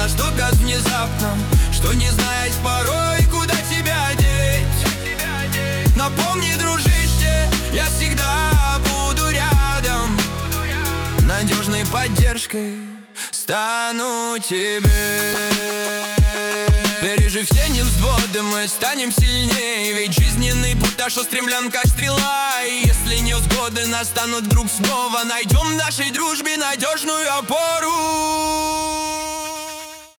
настолько внезапно, что не знаешь порой, куда тебя деть. Напомни, дружище, я всегда буду рядом, надежной поддержкой стану тебе. Пережив все невзгоды, мы станем сильнее, ведь жизненный путь наш устремлен, как стрела. И если невзгоды настанут вдруг снова, найдем в нашей дружбе надежную опору.